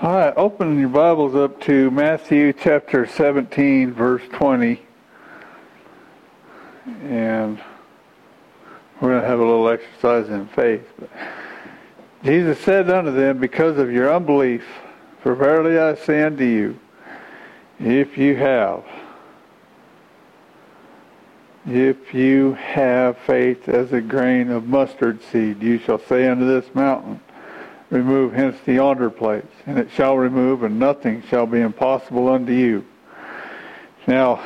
All right, open your Bibles up to Matthew chapter 17, verse 20. And we're going to have a little exercise in faith. Jesus said unto them, because of your unbelief, for verily I say unto you, if you have faith as a grain of mustard seed, you shall say unto this mountain, remove hence to yonder place, and it shall remove, and nothing shall be impossible unto you. Now,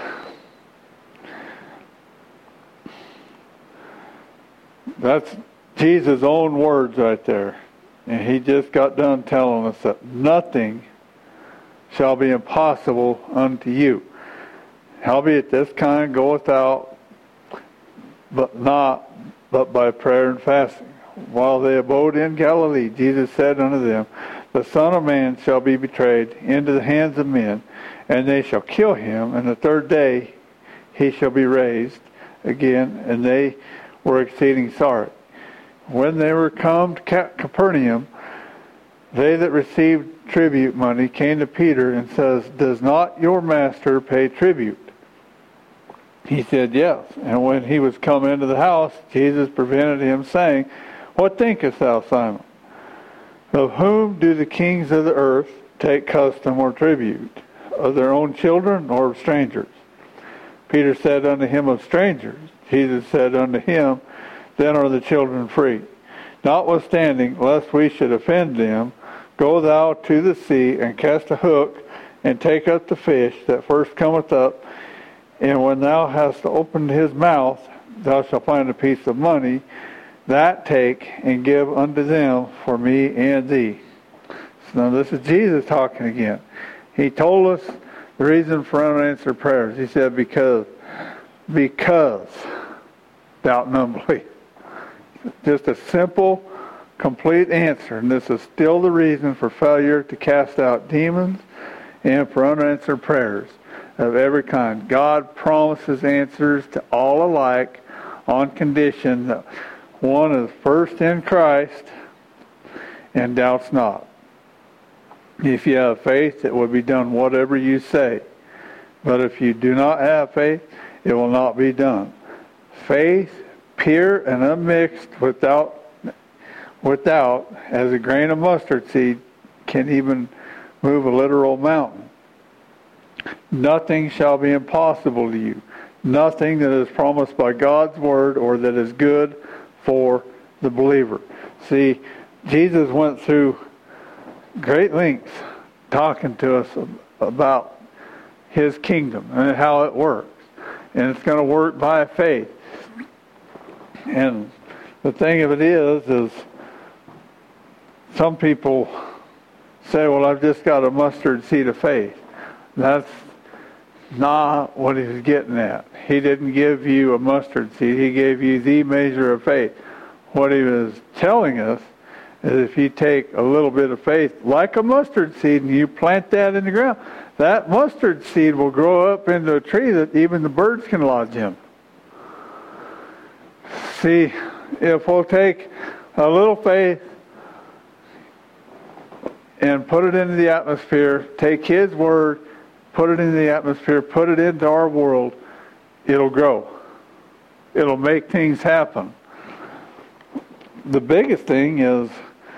that's Jesus' own words right there. And he just got done telling us that nothing shall be impossible unto you. Howbeit this kind goeth out, but by prayer and fasting. While they abode in Galilee, Jesus said unto them, the Son of Man shall be betrayed into the hands of men, and they shall kill him, and the third day he shall be raised again. And they were exceeding sorry. When they were come to Capernaum, they that received tribute money came to Peter and says, does not your master pay tribute? He said, yes. And when he was come into the house, Jesus prevented him, saying, what thinkest thou, Simon? Of whom do the kings of the earth take custom or tribute? Of their own children or of strangers? Peter said unto him, of strangers. Jesus said unto him, then are the children free. Notwithstanding, lest we should offend them, go thou to the sea, and cast a hook, and take up the fish that first cometh up, and when thou hast opened his mouth, thou shalt find a piece of money. That take and give unto them for me and thee. So now this is Jesus talking again. He told us the reason for unanswered prayers. He said, because doubt and unbelief. Just a simple, complete answer. And this is still the reason for failure to cast out demons and for unanswered prayers of every kind. God promises answers to all alike on condition that one is first in Christ and doubts not. If you have faith, it will be done whatever you say. But if you do not have faith, it will not be done. Faith, pure and unmixed, without, as a grain of mustard seed, can even move a literal mountain. Nothing shall be impossible to you. Nothing that is promised by God's word or that is good for the believer. See, Jesus went through great lengths talking to us about his kingdom and how it works. And it's going to work by faith. And the thing of it is some people say, well, I've just got a mustard seed of faith. That's not what he's getting at. He didn't give you a mustard seed. He gave you the measure of faith. What he was telling us is if you take a little bit of faith, like a mustard seed, and you plant that in the ground, that mustard seed will grow up into a tree that even the birds can lodge in. See, if we'll take a little faith and put it into the atmosphere, take his word, put it into the atmosphere, put it into our world, it'll grow. It'll make things happen. The biggest thing is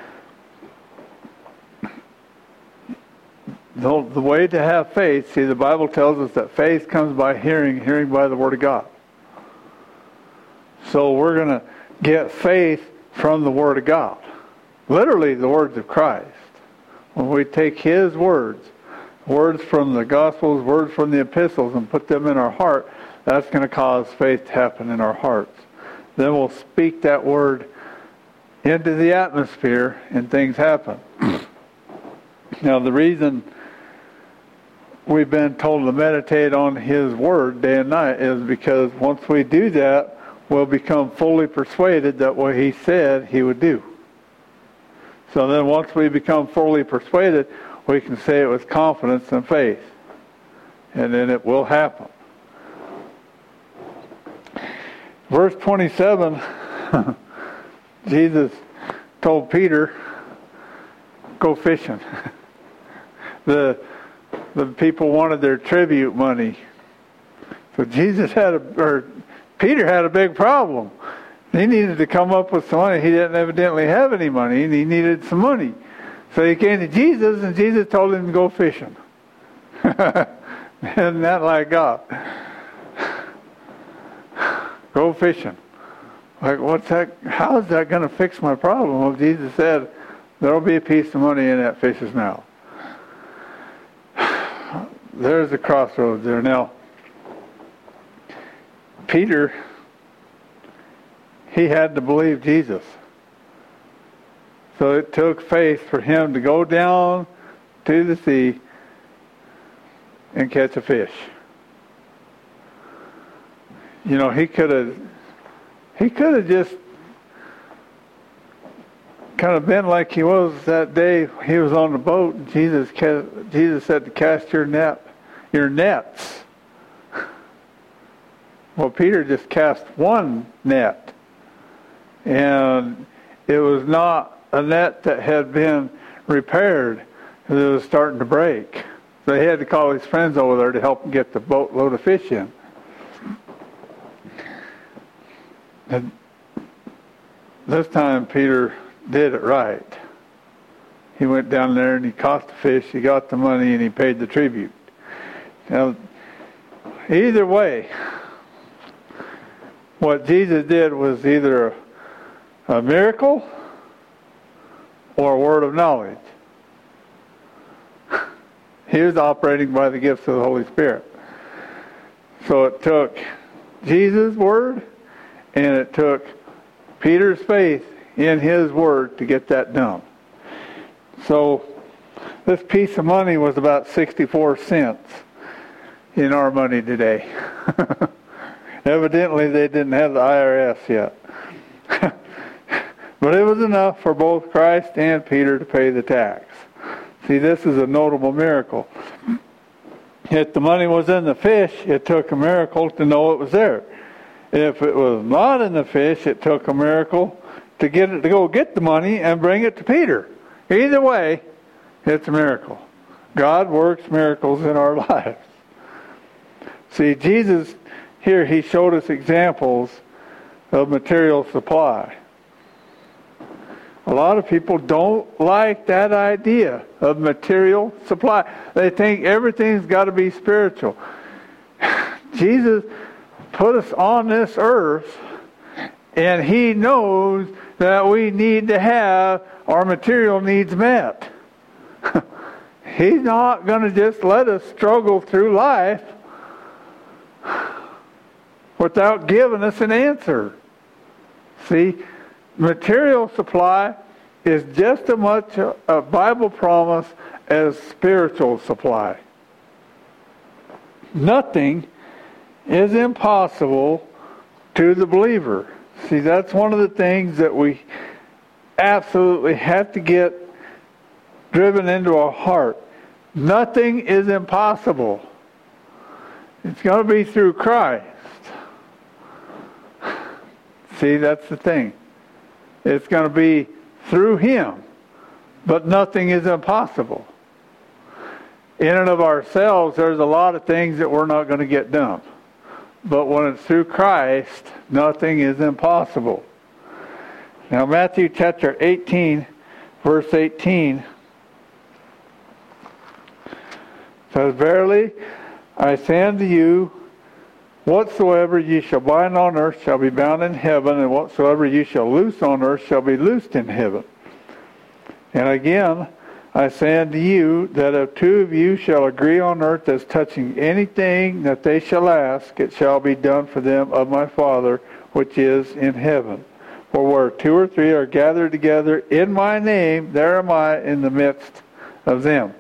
the way to have faith. See, the Bible tells us that faith comes by hearing, hearing by the Word of God. So we're going to get faith from the Word of God. Literally the words of Christ. When we take his words from the Gospels, words from the epistles, and put them in our heart, that's going to cause faith to happen in our hearts. Then we'll speak that word into the atmosphere, and things happen. Now, the reason we've been told to meditate on his word day and night is because once we do that, we'll become fully persuaded that what he said he would do. So then once we become fully persuaded, we can say it with confidence and faith. And then it will happen. Verse 27, Jesus told Peter, go fishing. the people wanted their tribute money. So Peter had a big problem. He needed to come up with some money. He didn't evidently have any money, and he needed some money. So he came to Jesus, and Jesus told him to go fishing. Isn't that like God? Go fishing. Like, what's that? How is that going to fix my problem? Well, Jesus said, there will be a piece of money in that fish's mouth. There's the crossroads there. Now, Peter, he had to believe Jesus. So it took faith for him to go down to the sea and catch a fish. You know, he could have just kind of been like he was that day he was on the boat, and Jesus said to cast your nets. Well, Peter just cast one net, and it was not a net that had been repaired, because it was starting to break. So he had to call his friends over there to help him get the boatload of fish in. And this time Peter did it right. He went down there and he caught the fish, he got the money, and he paid the tribute. Now, either way, what Jesus did was either a miracle or a word of knowledge. He was operating by the gifts of the Holy Spirit. So it took Jesus' word and it took Peter's faith in his word to get that done. So this piece of money was about 64 cents in our money today. Evidently they didn't have the IRS yet. But it was enough for both Christ and Peter to pay the tax. See, this is a notable miracle. If the money was in the fish, it took a miracle to know it was there. If it was not in the fish, it took a miracle to go get the money and bring it to Peter. Either way, it's a miracle. God works miracles in our lives. See, Jesus, here he showed us examples of material supply. A lot of people don't like that idea of material supply. They think everything's got to be spiritual. Jesus put us on this earth, and he knows that we need to have our material needs met. He's not going to just let us struggle through life without giving us an answer. See, material supply is just as much a Bible promise as spiritual supply. Nothing is impossible to the believer. See, that's one of the things that we absolutely have to get driven into our heart. Nothing is impossible. It's going to be through Christ. See, that's the thing. It's going to be through him. But nothing is impossible. In and of ourselves, there's a lot of things that we're not going to get done. But when it's through Christ, nothing is impossible. Now, Matthew chapter 18, verse 18 says, Verily, I say unto you, whatsoever ye shall bind on earth shall be bound in heaven, and whatsoever ye shall loose on earth shall be loosed in heaven. And again, I say unto you, that if two of you shall agree on earth as touching anything that they shall ask, it shall be done for them of my Father which is in heaven. For where two or three are gathered together in my name, there am I in the midst of them.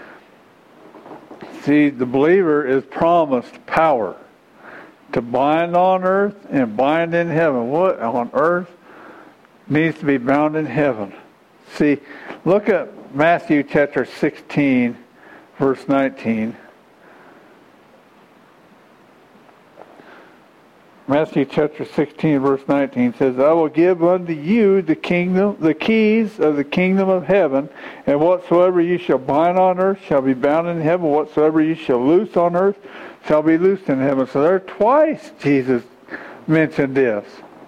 See, the believer is promised power to bind on earth and bind in heaven. What on earth needs to be bound in heaven? See, look at Matthew chapter 16, verse 19. Matthew chapter 16, verse 19 says, I will give unto you the keys of the kingdom of heaven, and whatsoever you shall bind on earth shall be bound in heaven, whatsoever you shall loose on earth shall be loosed in heaven. So there twice Jesus mentioned this.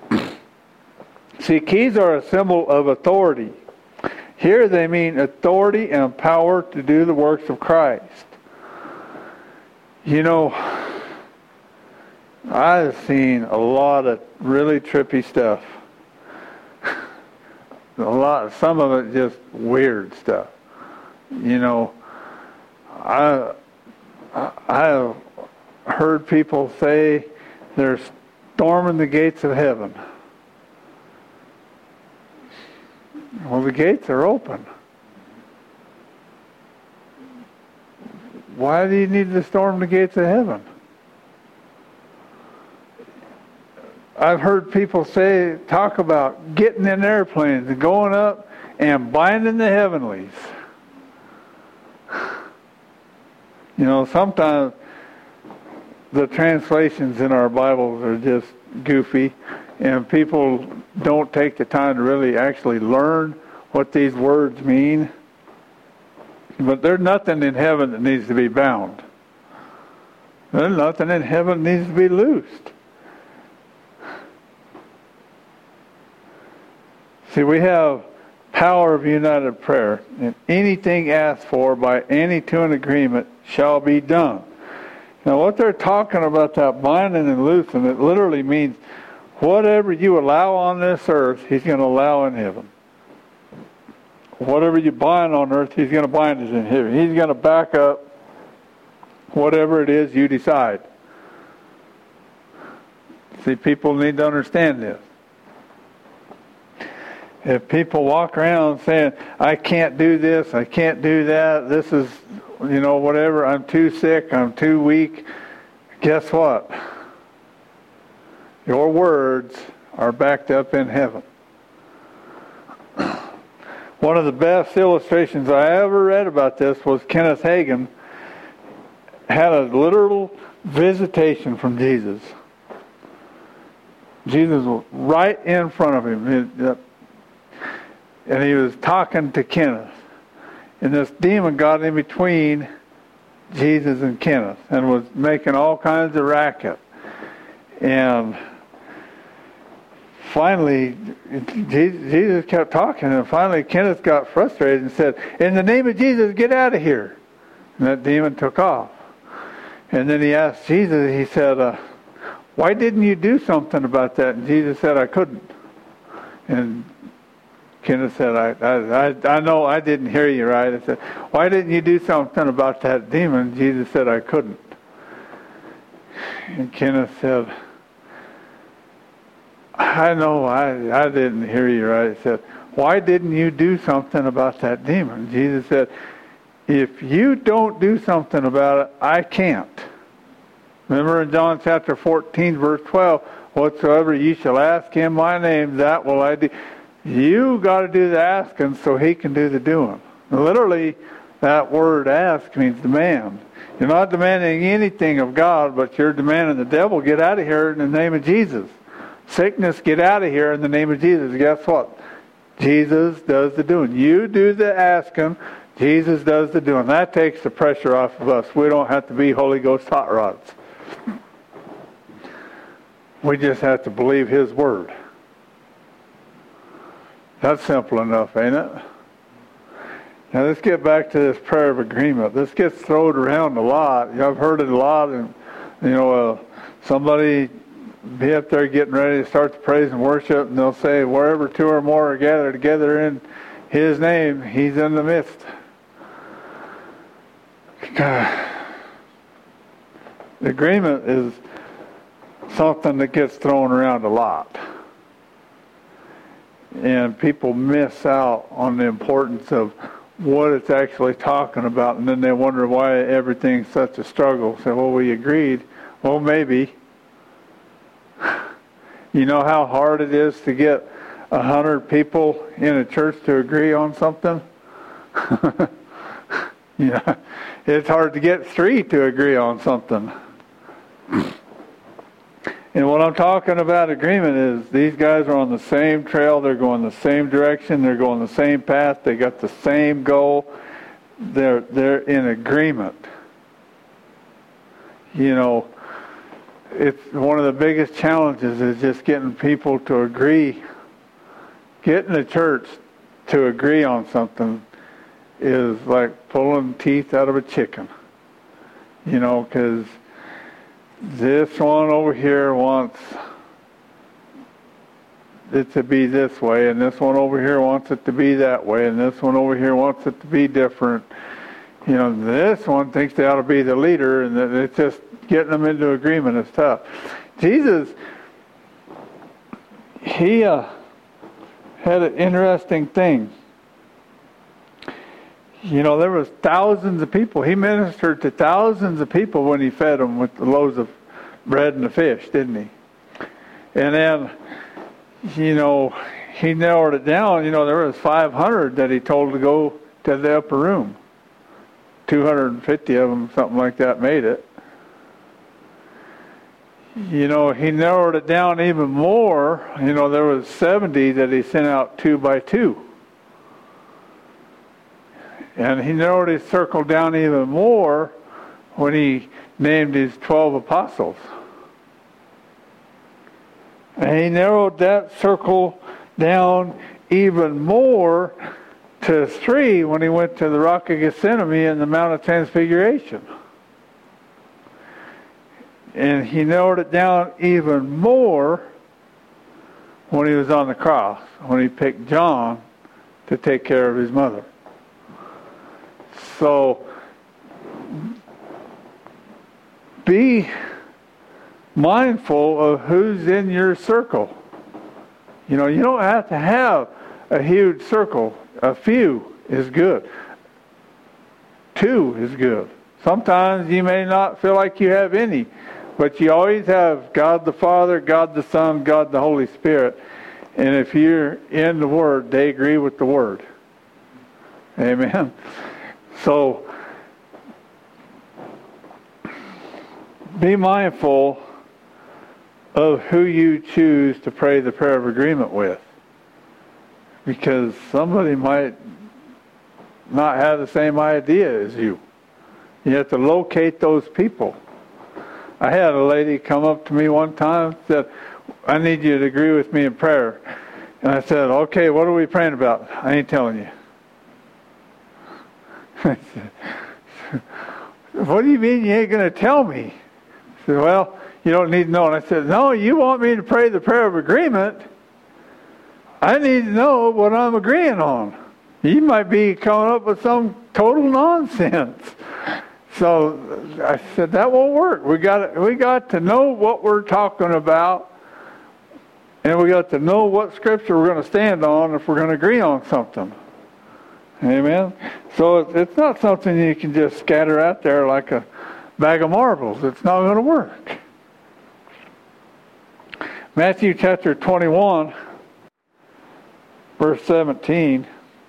See, keys are a symbol of authority. Here they mean authority and power to do the works of Christ. You know, I've seen a lot of really trippy stuff. Some of it just weird stuff. You know, I have heard people say they're storming the gates of heaven. Well, the gates are open. Why do you need to storm the gates of heaven? I've heard people talk about getting in airplanes and going up and binding the heavenlies. You know, sometimes the translations in our Bibles are just goofy, and people don't take the time to really actually learn what these words mean. But there's nothing in heaven that needs to be bound. There's nothing in heaven that needs to be loosed. See, we have power of united prayer, and anything asked for by any two in agreement shall be done. Now, what they're talking about, that binding and loosing, it literally means whatever you allow on this earth, He's going to allow in heaven. Whatever you bind on earth, He's going to bind it in heaven. He's going to back up whatever it is you decide. See, people need to understand this. If people walk around saying, I can't do this, I can't do that, this is, whatever, I'm too sick, I'm too weak, guess what? Your words are backed up in heaven. One of the best illustrations I ever read about this was Kenneth Hagin had a literal visitation from Jesus. Jesus was right in front of him. And he was talking to Kenneth. And this demon got in between Jesus and Kenneth and was making all kinds of racket. And finally, Jesus kept talking, and finally Kenneth got frustrated and said, in the name of Jesus, get out of here. And that demon took off. And then he asked Jesus, he said, why didn't you do something about that? And Jesus said, I couldn't. And Kenneth said, I know I didn't hear you right. I said, why didn't you do something about that demon? Jesus said, I couldn't. And Kenneth said, I know I didn't hear you right. He said, why didn't you do something about that demon? Jesus said, if you don't do something about it, I can't. Remember in John chapter 14, verse 12, whatsoever you shall ask in my name, that will I do. You got to do the asking so He can do the doing. Literally, that word ask means demand. You're not demanding anything of God, but you're demanding the devil, get out of here in the name of Jesus. Sickness, get out of here in the name of Jesus. Guess what? Jesus does the doing. You do the asking, Jesus does the doing. That takes the pressure off of us. We don't have to be Holy Ghost hot rods. We just have to believe His word. That's simple enough, ain't it? Now let's get back to this prayer of agreement. This gets thrown around a lot. I've heard it a lot, and somebody be up there getting ready to start the praise and worship, and they'll say, wherever two or more are gathered together in His name, He's in the midst. The agreement is something that gets thrown around a lot. And people miss out on the importance of what it's actually talking about, and then they wonder why everything's such a struggle. So, well, we agreed. Well, maybe. You know how hard it is to get 100 people in a church to agree on something? It's hard to get 3 to agree on something. And what I'm talking about agreement is these guys are on the same trail. They're going the same direction. They're going the same path. They got the same goal. They're in agreement. You know, it's one of the biggest challenges is just getting people to agree. Getting the church to agree on something is like pulling teeth out of a chicken. You know, because this one over here wants it to be this way, and this one over here wants it to be that way, and this one over here wants it to be different. You know, this one thinks they ought to be the leader, and it's just getting them into agreement is tough. Jesus, he had an interesting thing. You know, there was thousands of people. He ministered to thousands of people when he fed them with the loaves of bread and the fish, didn't he? And then, you know, he narrowed it down. You know, there was 500 that he told to go to the upper room. 250 of them, something like that, made it. You know, he narrowed it down even more. You know, there was 70 that he sent out 2 by 2. And he narrowed his circle down even more when he named his 12 apostles. And he narrowed that circle down even more to 3 when he went to the Rock of Gethsemane and the Mount of Transfiguration. And he narrowed it down even more when he was on the cross, when he picked John to take care of his mother. So, be mindful of who's in your circle. You know, you don't have to have a huge circle. A few is good. 2 is good. Sometimes you may not feel like you have any, but you always have God the Father, God the Son, God the Holy Spirit. And if you're in the Word, they agree with the Word. Amen. So, be mindful of who you choose to pray the prayer of agreement with. Because somebody might not have the same idea as you. You have to locate those people. I had a lady come up to me one time and said, I need you to agree with me in prayer. And I said, okay, what are we praying about? I ain't telling you. I said, what do you mean you ain't going to tell me? She said, well, you don't need to know. And I said, no, you want me to pray the prayer of agreement. I need to know what I'm agreeing on. You might be coming up with some total nonsense. So I said, that won't work. We got to know what we're talking about, and we got to know what scripture we're going to stand on if we're going to agree on something. Amen? So it's not something you can just scatter out there like a bag of marbles. It's not going to work. Matthew chapter 21, verse 17.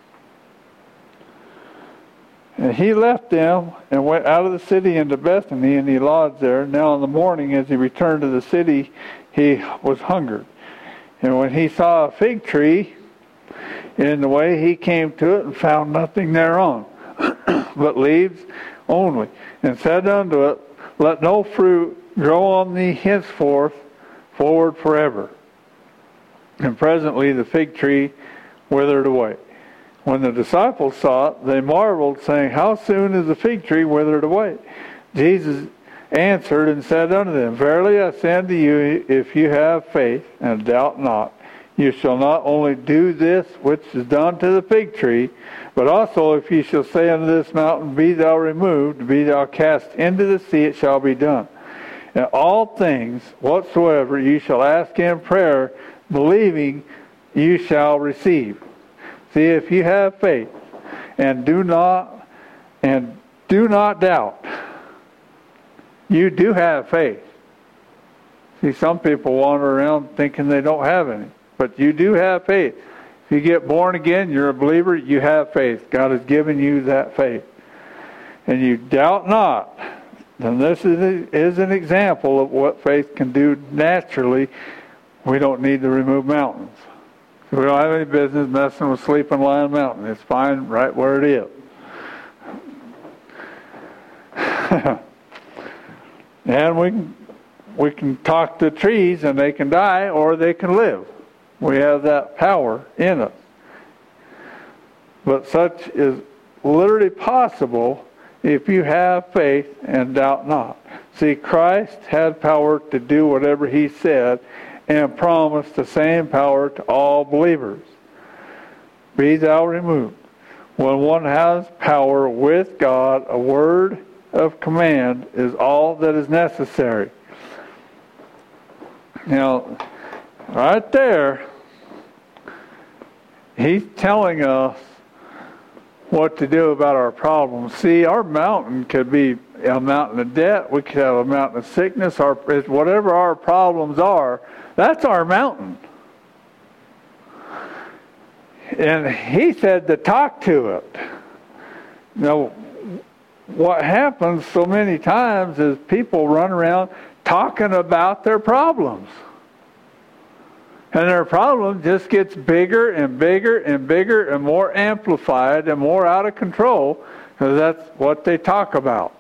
And he left them and went out of the city into Bethany, and he lodged there. Now in the morning, as he returned to the city, he was hungered. And when he saw a fig tree in the way, he came to it and found nothing thereon, but leaves only, and said unto it, let no fruit grow on thee henceforth forward forever. And presently the fig tree withered away. When the disciples saw it, they marveled, saying, how soon is the fig tree withered away? Jesus answered and said unto them, verily I say unto you, if you have faith, and doubt not, you shall not only do this which is done to the fig tree, but also if you shall say unto this mountain, be thou removed, be thou cast into the sea, it shall be done. And all things whatsoever you shall ask in prayer, believing, you shall receive. See, if you have faith and do not doubt, you do have faith. See, some people wander around thinking they don't have any, but you do have faith. If you get born again, you're a believer, you have faith. God has given you that faith. And you doubt not. then this is an example of what faith can do naturally. We don't need to remove mountains. We don't have any business messing with Sleeping Lion Mountain. It's fine right where it is. And we can talk to trees and they can die or they can live. We have that power in us. But such is literally possible if you have faith and doubt not. See, Christ had power to do whatever he said and promised the same power to all believers. Be thou removed. When one has power with God, a word of command is all that is necessary. Now, right there, he's telling us what to do about our problems. See, our mountain could be a mountain of debt. We could have a mountain of sickness. Whatever our problems are, that's our mountain. And he said to talk to it. Now, what happens so many times is people run around talking about their problems. And their problem just gets bigger and bigger and bigger and more amplified and more out of control because that's what they talk about.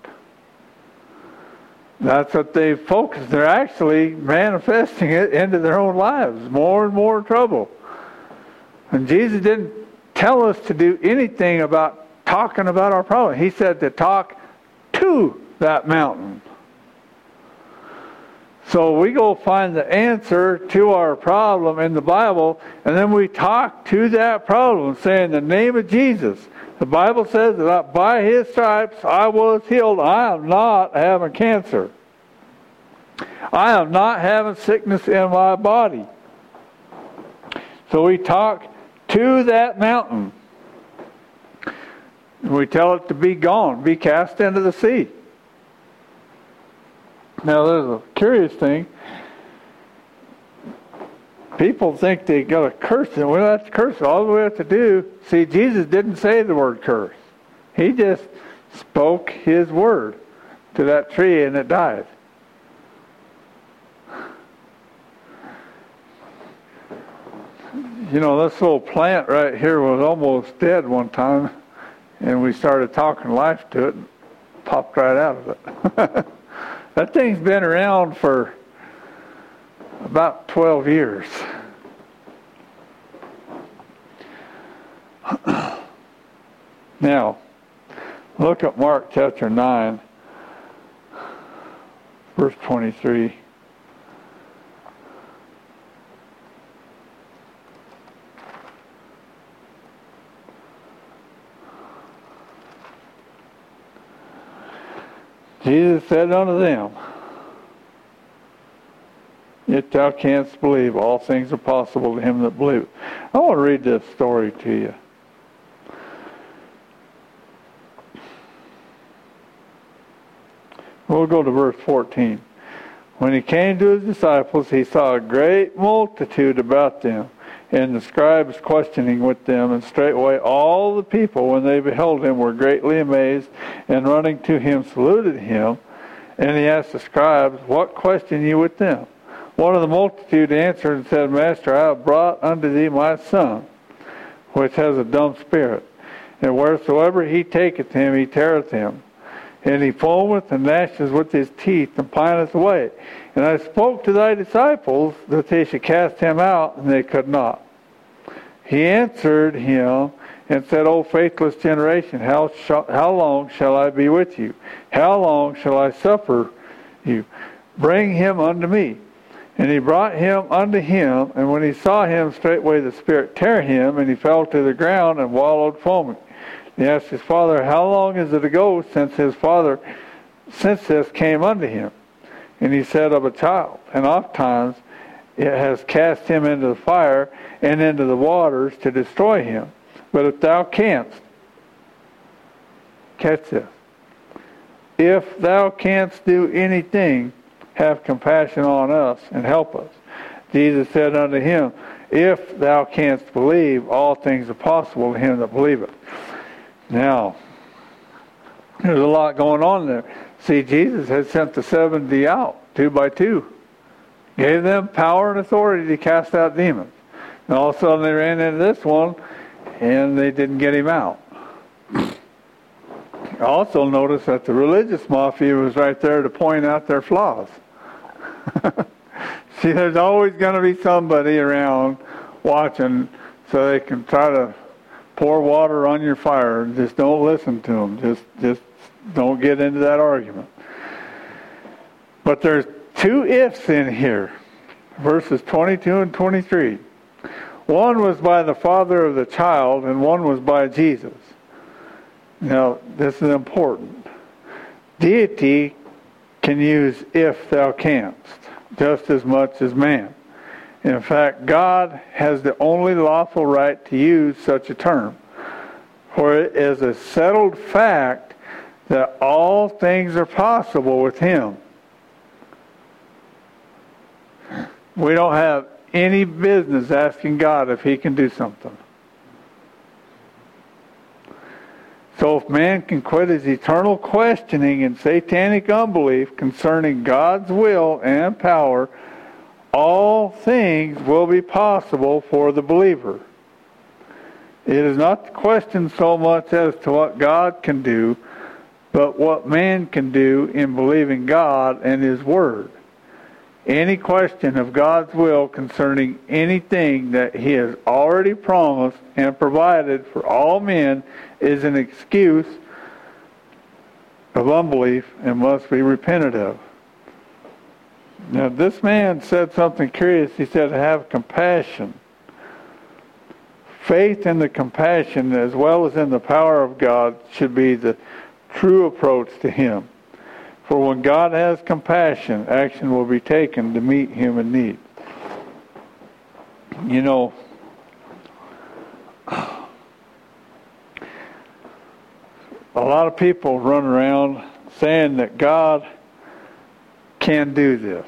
That's what they focus. They're actually manifesting it into their own lives. More and more trouble. And Jesus didn't tell us to do anything about talking about our problem. He said to talk to that mountain. So we go find the answer to our problem in the Bible, and then we talk to that problem, saying in the name of Jesus. The Bible says that by his stripes I was healed. I am not having cancer. I am not having sickness in my body. So we talk to that mountain. And we tell it to be gone, be cast into the sea. Now, there's a curious thing. People think they got to curse it. We don't have to curse it. All we have to do, see, Jesus didn't say the word curse. He just spoke his word to that tree and it died. You know, this little plant right here was almost dead one time, and we started talking life to it and popped right out of it. That thing's been around for about 12 years. Now, look at Mark chapter 9, verse 23. Jesus said unto them, if thou canst believe, all things are possible to him that believeth. I want to read this story to you. We'll go to verse 14. When he came to his disciples, he saw a great multitude about them, and the scribes questioning with them, and straightway all the people, when they beheld him, were greatly amazed, and running to him saluted him. And he asked the scribes, what question ye with them? One of the multitude answered and said, Master, I have brought unto thee my son, which has a dumb spirit. And wheresoever he taketh him, he teareth him. And he foameth and gnasheth with his teeth, and pineth away. And I spoke to thy disciples that they should cast him out, and they could not. He answered him and said, O faithless generation, how long shall I be with you? How long shall I suffer you? Bring him unto me. And he brought him unto him, and when he saw him, straightway the spirit tear him, and he fell to the ground and wallowed foaming. He asked his father, how long is it ago since this came unto him? And he said, of a child. And oftentimes it has cast him into the fire and into the waters to destroy him. But if thou canst, catch this, if thou canst do anything, have compassion on us and help us. Jesus said unto him, if thou canst believe, all things are possible to him that believeth. Now, there's a lot going on there. See, Jesus had sent the 70 out, 2 by 2. Gave them power and authority to cast out demons. And all of a sudden they ran into this one, and they didn't get him out. Also notice that the religious mafia was right there to point out their flaws. See, there's always going to be somebody around watching so they can try to pour water on your fire. Just don't listen to them. Just don't get into that argument. But there's 2 ifs in here, verses 22 and 23. One was by the father of the child, and one was by Jesus. Now, this is important. Deity can use if thou canst, just as much as man. In fact, God has the only lawful right to use such a term, for it is a settled fact that all things are possible with Him. We don't have any business asking God if He can do something. So if man can quit his eternal questioning and satanic unbelief concerning God's will and power, all things will be possible for the believer. It is not the question so much as to what God can do, but what man can do in believing God and His Word. Any question of God's will concerning anything that He has already promised and provided for all men is an excuse of unbelief and must be repented of. Now, this man said something curious. He said, have compassion. Faith in the compassion as well as in the power of God should be the true approach to Him. For when God has compassion, action will be taken to meet human need. You know, a lot of people run around saying that God can do this.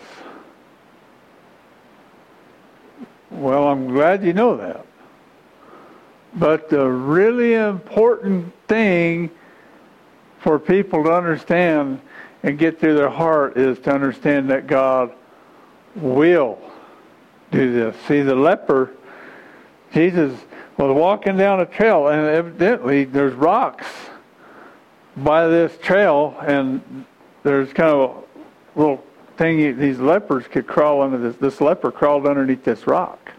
Well, I'm glad you know that. But the really important thing for people to understand and get through their heart is to understand that God will do this. See, the leper, Jesus was walking down a trail, and evidently there's rocks by this trail, and there's kind of a little thing these lepers could crawl under this. This leper crawled underneath this rock.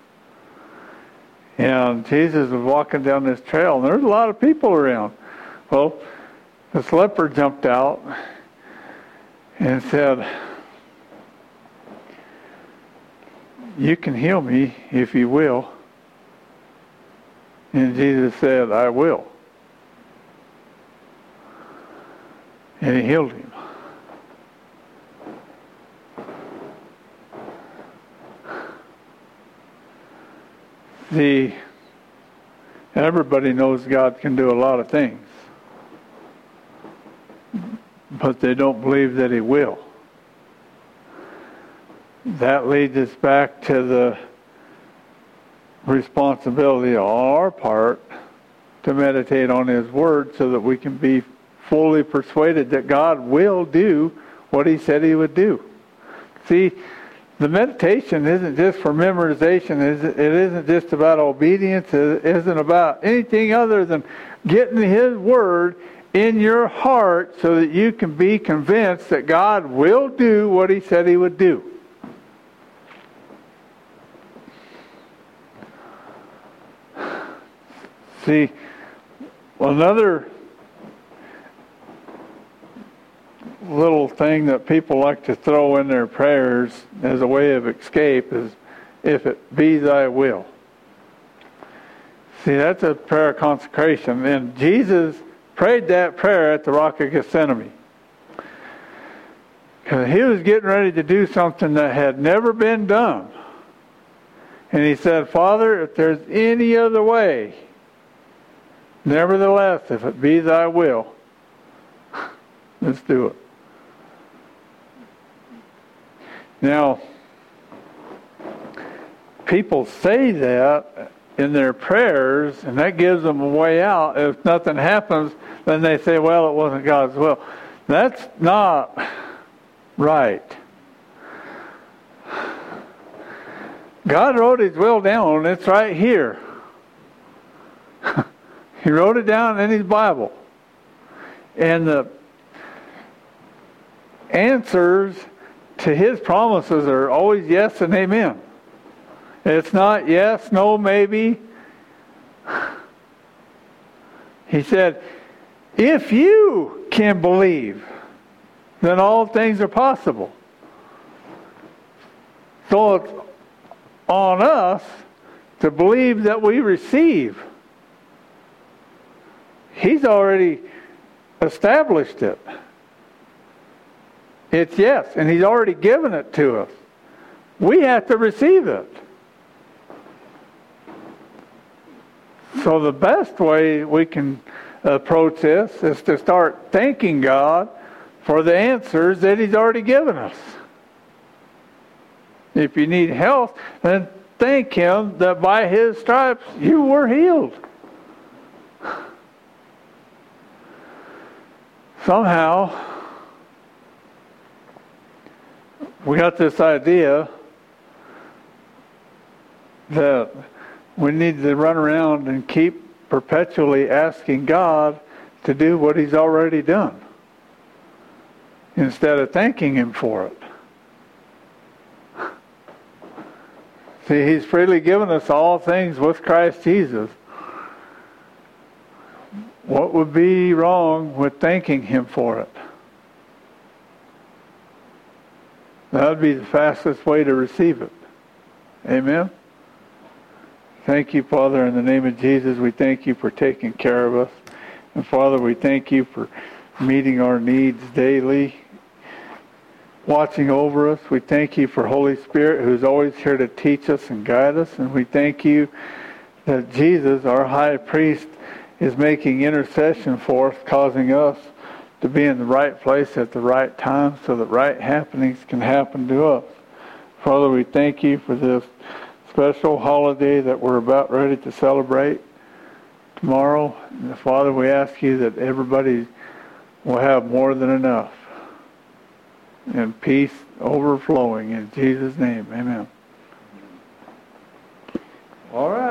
And Jesus was walking down this trail, and there's a lot of people around. Well, this leper jumped out and said, you can heal me if you will. And Jesus said, I will. And He healed him. See, everybody knows God can do a lot of things, but they don't believe that He will. That leads us back to the responsibility on our part to meditate on His Word so that we can be fully persuaded that God will do what He said He would do. See, the meditation isn't just for memorization. It isn't just about obedience. It isn't about anything other than getting His Word in your heart so that you can be convinced that God will do what He said He would do. See, another little thing that people like to throw in their prayers as a way of escape is, if it be Thy will. See, that's a prayer of consecration. And Jesus prayed that prayer at the Rock of Gethsemane. Because He was getting ready to do something that had never been done. And He said, Father, if there's any other way, nevertheless, if it be Thy will, let's do it. Now, people say that in their prayers, and that gives them a way out. If nothing happens, then they say, well, it wasn't God's will. That's not right. God wrote His will down. It's right here. He wrote it down in His Bible. And the answers to His promises are always yes and amen. It's not yes, no, maybe. He said, if you can believe, then all things are possible. So it's on us to believe that we receive. He's already established it. It's yes, and He's already given it to us. We have to receive it. So the best way we can approach this is to start thanking God for the answers that He's already given us. If you need health, then thank Him that by His stripes you were healed. Somehow, we got this idea that we need to run around and keep perpetually asking God to do what He's already done, instead of thanking Him for it. See, He's freely given us all things with Christ Jesus. What would be wrong with thanking Him for it? That would be the fastest way to receive it. Amen? Thank you, Father, in the name of Jesus. We thank You for taking care of us. And Father, we thank You for meeting our needs daily, watching over us. We thank You for Holy Spirit, who's always here to teach us and guide us. And we thank You that Jesus, our high priest, is making intercession for us, causing us to be in the right place at the right time so that right happenings can happen to us. Father, we thank You for this special holiday that we're about ready to celebrate tomorrow. And Father, we ask You that everybody will have more than enough and peace overflowing. In Jesus' name, amen. All right.